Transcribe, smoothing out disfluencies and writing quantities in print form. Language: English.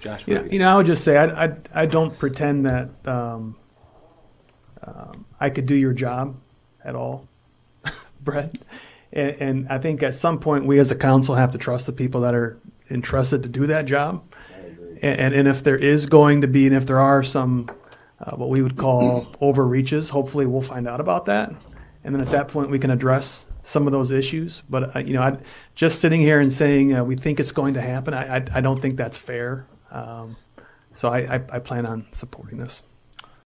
Josh, I would just say I don't pretend that I could do your job at all, Brett. And I think at some point we as a council have to trust the people that are entrusted to do that job. And if there is going to be, and if there are some what we would call overreaches, hopefully we'll find out about that. And then at that point we can address some of those issues. But just sitting here and saying we think it's going to happen, I don't think that's fair. So I plan on supporting this.